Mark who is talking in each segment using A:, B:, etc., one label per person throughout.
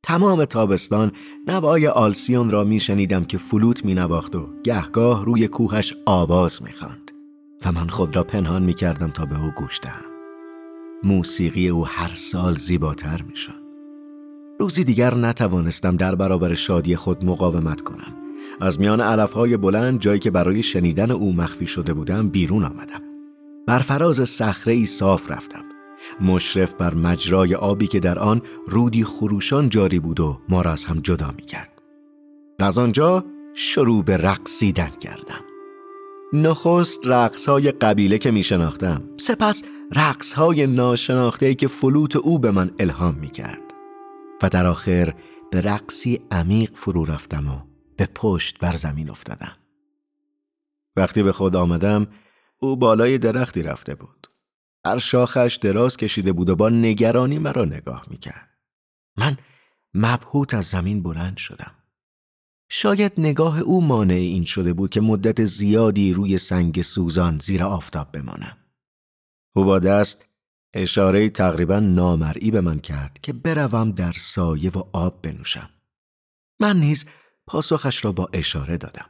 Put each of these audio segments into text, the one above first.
A: تمام تابستان نوای آلسیون را می شنیدم که فلوت می نواخت و گهگاه روی کوهش آواز می خواند و من خود را پنهان می کردم تا به او گوش دهم. موسیقی او هر سال زیباتر می شد. روزی دیگر نتوانستم در برابر شادی خود مقاومت کنم. از میان علفهای بلند، جایی که برای شنیدن او مخفی شده بودم، بیرون آمدم. بر فراز صخره‌ای صاف رفتم، مشرف بر مجرای آبی که در آن رودی خروشان جاری بود و ما را از هم جدا می کرد. از آنجا شروع به رقصیدن کردم. نخست رقصهای قبیله که می شناختم، سپس رقصهای ناشناخته‌ای که فلوت او به من الهام می کرد و در آخر به رقصی عمیق فرو رفتم و به پشت بر زمین افتادم. وقتی به خود آمدم، او بالای درختی رفته بود. بر شاخش دراز کشیده بود و با نگرانی مرا نگاه می کرد. من مبهوت از زمین بلند شدم. شاید نگاه او مانع این شده بود که مدت زیادی روی سنگ سوزان زیر آفتاب بمانم. او با دست اشاره تقریبا نامرئی به من کرد که بروم در سایه و آب بنوشم. من نیز پاسخش را با اشاره دادم.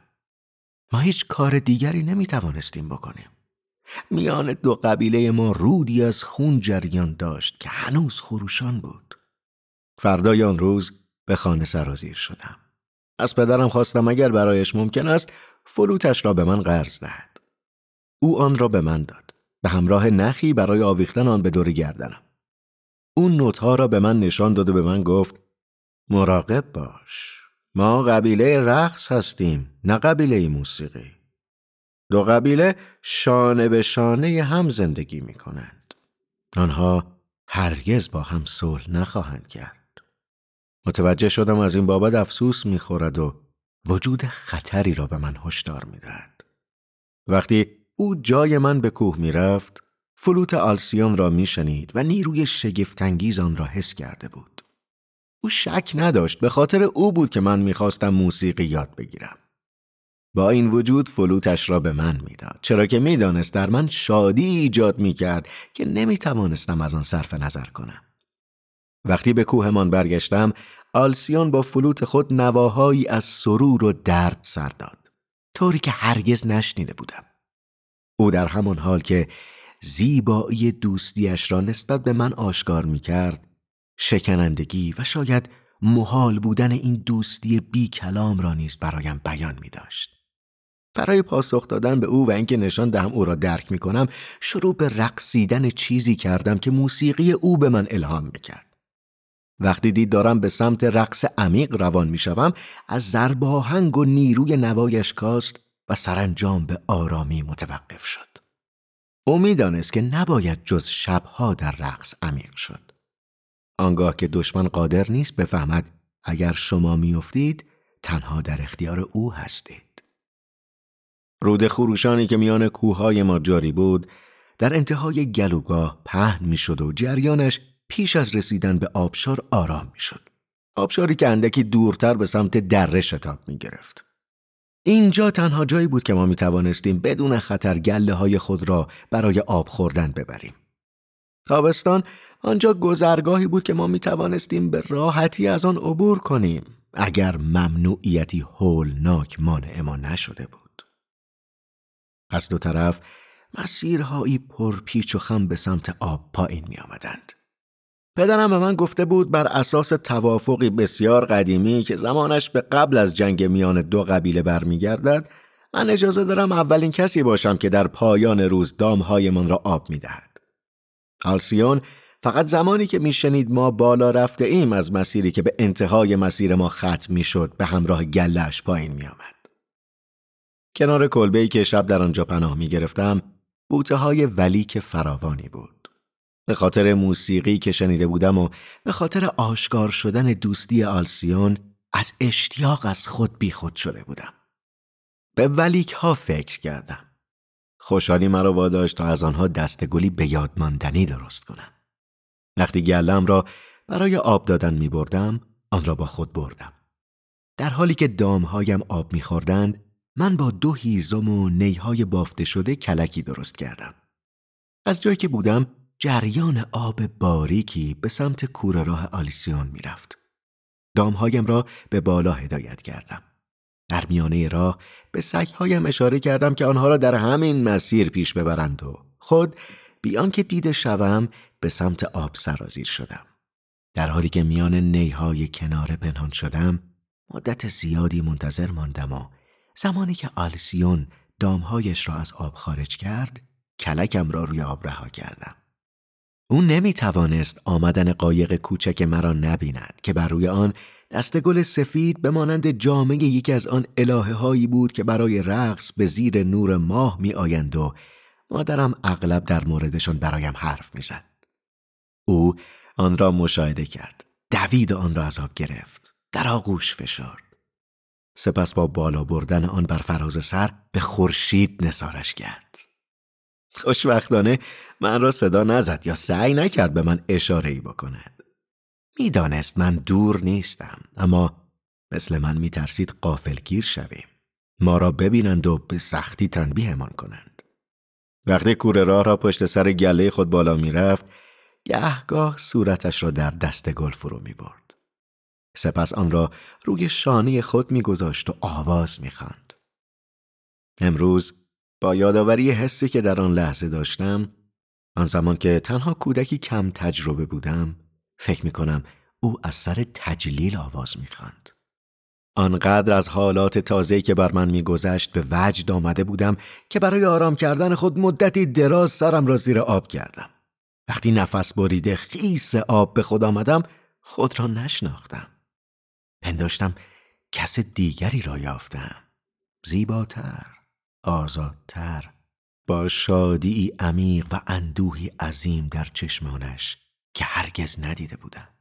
A: ما هیچ کار دیگری نمی توانستیم بکنیم. میان دو قبیله ما رودی از خون جریان داشت که هنوز خروشان بود. فردای آن روز به خانه سرازیر شدم. از پدرم خواستم اگر برایش ممکن است فلوتش را به من قرض دهد. او آن را به من داد، به همراه نخی برای آویختن آن به دور گردنم. اون نوت‌ها را به من نشان داد و به من گفت مراقب باش. ما قبیله رقص هستیم، نه قبیله موسیقی. دو قبیله شانه به شانه هم زندگی می کنند. آنها هرگز با هم صلح نخواهند کرد. متوجه شدم از این بابت افسوس می خورد و وجود خطری را به من هشدار می دهد. وقتی او جای من به کوه می رفت، فلوت آلسیون را می شنید و نیروی شگفت‌انگیز آن را حس کرده بود. او شک نداشت به خاطر او بود که من می خواستم موسیقی یاد بگیرم. با این وجود فلوتش را به من میداد، چرا که میدانست در من شادی ایجاد میکرد که نمیتوانستم از آن صرف نظر کنم. وقتی به کوهمان برگشتم، آلسیون با فلوت خود نواهایی از سرور و درد سر داد، طوری که هرگز نشنیده بودم. او در همان حال که زیبایی دوستیش را نسبت به من آشکار میکرد، شکنندگی و شاید محال بودن این دوستی بی کلام را نیز برایم بیان می‌داشت. برای پاسخ دادن به او و اینکه نشان دهم او را درک می‌کنم، شروع به رقصیدن چیزی کردم که موسیقی او به من الهام می‌کرد. وقتی دید دارم به سمت رقص عمیق روان می‌شوم، از ضرب آهنگ و نیروی نوایش کاست و سرانجام به آرامی متوقف شد. او می‌دانست که نباید جز شب‌ها در رقص عمیق شد. آنگاه که دشمن قادر نیست بفهمد اگر شما میافتید تنها در اختیار او هستید. رود خروشانی که میان کوههای ما جاری بود در انتهای گلوگاه پهن میشد و جریانش پیش از رسیدن به آبشار آرام میشد. آبشاری که اندکی دورتر به سمت دره شتاب میگرفت. اینجا تنها جایی بود که ما میتوانستیم بدون خطر گله های خود را برای آب خوردن ببریم. تابستان آنجا گذرگاهی بود که ما می توانستیم به راحتی از آن عبور کنیم اگر ممنوعیتی هولناک مانع ما نشده بود. از دو طرف مسیرهایی پرپیچ و خم به سمت آب پایین می آمدند. پدرم به من گفته بود بر اساس توافقی بسیار قدیمی که زمانش به قبل از جنگ میان دو قبیله برمیگردد، من اجازه دارم اولین کسی باشم که در پایان روز دامهایمان را آب می دهد. آلسیون فقط زمانی که میشنید ما بالا رفته ایم از مسیری که به انتهای مسیر ما ختم میشد به همراه گله‌اش پایین میآمد. کنار کلبه‌ای که شب در آنجا پناه میگرفتم، بوته‌های ولیک فراوانی بود. به خاطر موسیقی که شنیده بودم و به خاطر آشکار شدن دوستی آلسیون از اشتیاق از خود بیخود شده بودم. به ولیک‌ها فکر کردم. خوشحالی مرا واداشت تا از آنها دسته‌گلی به یاد ماندنی درست کنم. وقتی گله‌ام را برای آب دادن می بردم، آن را با خود بردم. در حالی که دامهایم آب می خوردند، من با 2 هیزم و نیهای بافته شده کلکی درست کردم. از جایی که بودم، جریان آب باریکی به سمت کوره راه آلسیون می رفت. دامهایم را به بالا هدایت کردم. در میانه راه به سگ‌هایم اشاره کردم که آنها را در همین مسیر پیش ببرند و خود بیان که دیده شوم به سمت آب سرازیر شدم. در حالی که میان نیهای کناره پنهان شدم، مدت زیادی منتظر ماندم و زمانی که آلسیون دامهایش را از آب خارج کرد، کلکم را روی آب رها کردم. او نمی توانست آمدن قایق کوچک مرا نبیند که بر روی آن دسته گل سفید به مانند جامه یکی از آن الهه هایی بود که برای رقص به زیر نور ماه می آیند و مادرم اغلب در موردشان برایم حرف می زد. او آن را مشاهده کرد. دوید آن را از آب گرفت. در آغوش فشرد. سپس با بالا بردن آن بر فراز سر به خورشید نثارش کرد. خوشبختانه من را صدا نزد یا سعی نکرد به من اشاره‌ای بکند. میدانست من دور نیستم، اما مثل من میترسید غافلگیر شویم. ما را ببینند و به سختی تنبیهمان کنند. وقتی کوره راه را پشت سر گله خود بالا میرفت، گهگاه صورتش را در دسته گل فرو میبرد. سپس آن را روی شانه خود میگذاشت و آواز میخواند. امروز با یادآوری حسی که در آن لحظه داشتم، آن زمان که تنها کودکی کم تجربه بودم، فکر میکنم او از سر تجلیل آواز میخواند. آنقدر از حالات تازه‌ای که بر من میگذشت به وجد آمده بودم که برای آرام کردن خود مدتی دراز سرم را زیر آب کردم. وقتی نفس بریده خیس آب به خود آمدم، خود را نشناختم. پنداشتم کس دیگری را یافتم، زیباتر، آزادتر، با شادی عمیق و اندوهی عظیم در چشمانش که هرگز ندیده بودم.